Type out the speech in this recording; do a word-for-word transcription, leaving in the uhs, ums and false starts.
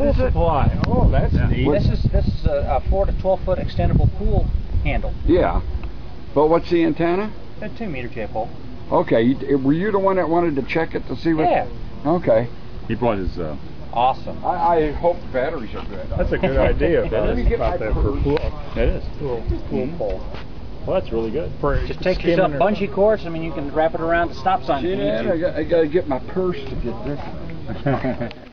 pool supply. Oh, that's Yeah. neat. This is this is a, a four to twelve foot extendable pool handle. Yeah. But what's the antenna? A two meter J pole. Okay. You, were you the one that wanted to check it to see what? Yeah. Okay. He brought his. Uh, Awesome. I, I hope the batteries are good. That's a good idea. Let me get my about that for purse. pool. it is. Pool, pool pole. Well, that's really good. For Just take skimming yourself or- bungee cords. I mean, you can wrap it around the stop sign. if you need Yeah, to. I got, I got to get my purse to get this.